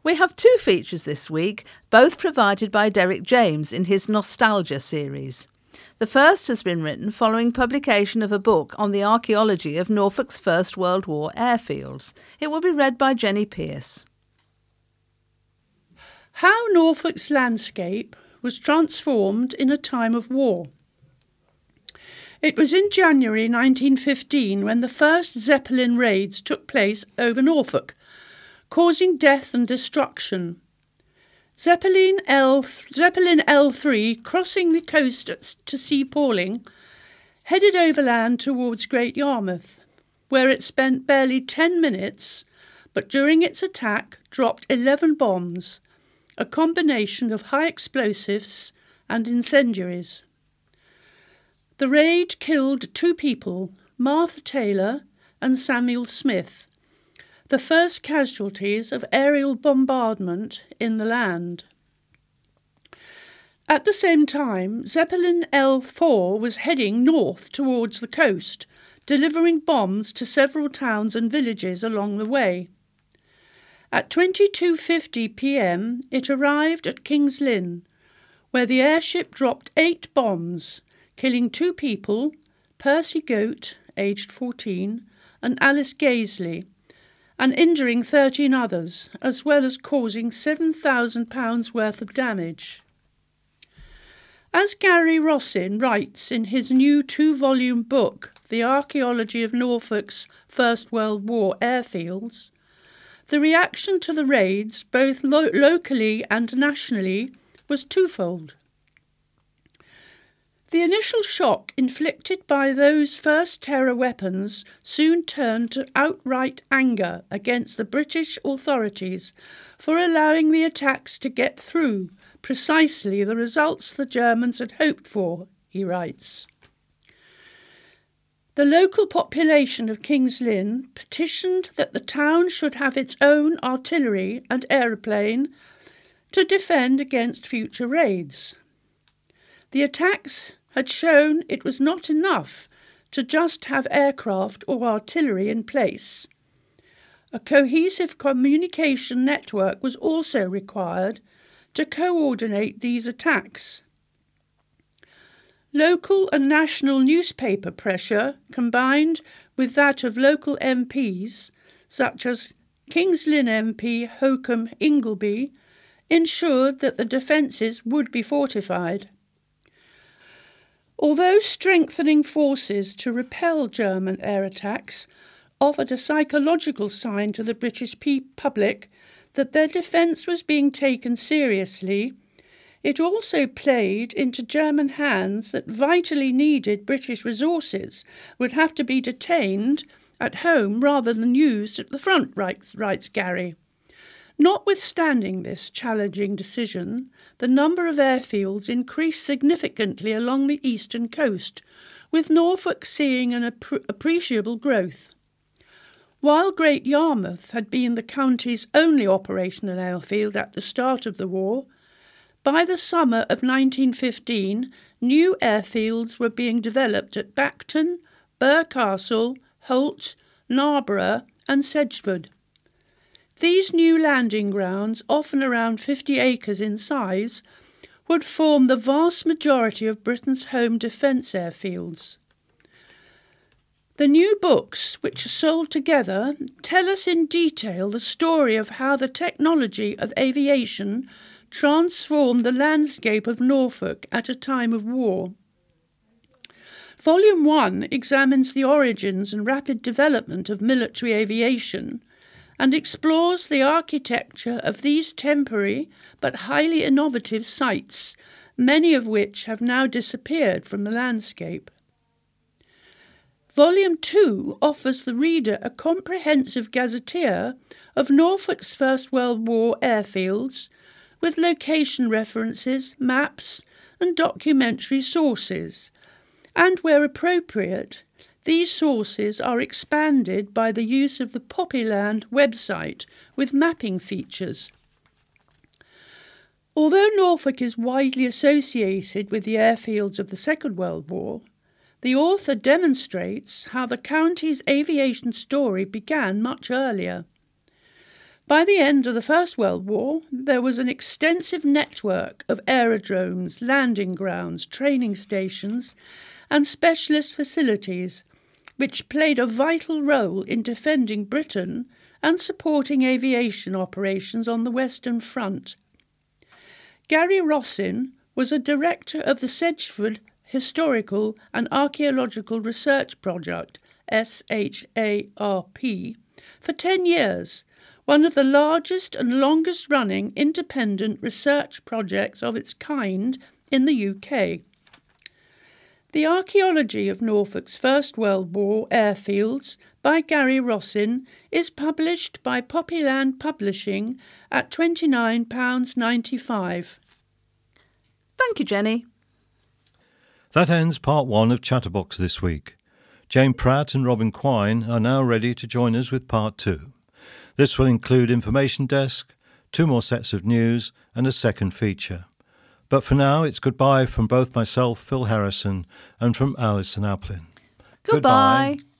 We have two features this week, both provided by Derek James in his Nostalgia series. The first has been written following publication of a book on the archaeology of Norfolk's First World War airfields. It will be read by Jenny Pierce. How Norfolk's landscape was transformed in a time of war. It was in January 1915 when the first Zeppelin raids took place over Norfolk, causing death and destruction. Zeppelin L3, crossing the coast to Sea Palling, headed overland towards Great Yarmouth, where it spent barely 10 minutes, but during its attack dropped 11 bombs, a combination of high explosives and incendiaries. The raid killed 2 people, Martha Taylor and Samuel Smith, the first casualties of aerial bombardment in the land. At the same time, Zeppelin L4 was heading north towards the coast, delivering bombs to several towns and villages along the way. At 22:50 p.m. it arrived at King's Lynn, where the airship dropped 8 bombs, killing 2 people, Percy Goat, aged 14, and Alice Gaisley, and injuring 13 others, as well as causing £7,000 worth of damage. As Gary Rossin writes in his new 2-volume book, The Archaeology of Norfolk's First World War Airfields, the reaction to the raids, both locally and nationally, was twofold. The initial shock inflicted by those first terror weapons soon turned to outright anger against the British authorities for allowing the attacks to get through, precisely the results the Germans had hoped for, he writes. The local population of King's Lynn petitioned that the town should have its own artillery and aeroplane to defend against future raids. The attacks had shown it was not enough to just have aircraft or artillery in place. A cohesive communication network was also required to coordinate these attacks. Local and national newspaper pressure, combined with that of local MPs, such as King's Lynn MP Hocum Ingleby, ensured that the defences would be fortified. Although strengthening forces to repel German air attacks offered a psychological sign to the British public that their defence was being taken seriously, it also played into German hands that vitally needed British resources would have to be detained at home rather than used at the front, writes Gary. Notwithstanding this challenging decision, the number of airfields increased significantly along the eastern coast, with Norfolk seeing an appreciable growth. While Great Yarmouth had been the county's only operational airfield at the start of the war, by the summer of 1915, new airfields were being developed at Bacton, Burr Castle, Holt, Narborough and Sedgeford. These new landing grounds, often around 50 acres in size, would form the vast majority of Britain's home defence airfields. The new books, which are sold together, tell us in detail the story of how the technology of aviation transformed the landscape of Norfolk at a time of war. Volume 1 examines the origins and rapid development of military aviation and explores the architecture of these temporary but highly innovative sites, many of which have now disappeared from the landscape. Volume 2 offers the reader a comprehensive gazetteer of Norfolk's First World War airfields, with location references, maps and documentary sources, and where appropriate, these sources are expanded by the use of the Poppyland website with mapping features. Although Norfolk is widely associated with the airfields of the Second World War, the author demonstrates how the county's aviation story began much earlier. By the end of the First World War, there was an extensive network of aerodromes, landing grounds, training stations, and specialist facilities, which played a vital role in defending Britain and supporting aviation operations on the Western Front. Gary Rossin was a director of the Sedgeford Historical and Archaeological Research Project, SHARP, for 10 years, one of the largest and longest-running independent research projects of its kind in the UK. The Archaeology of Norfolk's First World War Airfields by Gary Rossin is published by Poppyland Publishing at £29.95. Thank you, Jenny. That ends part 1 of Chatterbox this week. Jane Pratt and Robin Quine are now ready to join us with part 2. This will include Information Desk, 2 more sets of news and a second feature. But for now, it's goodbye from both myself, Phil Harrison, and from Alison Aplin. Goodbye.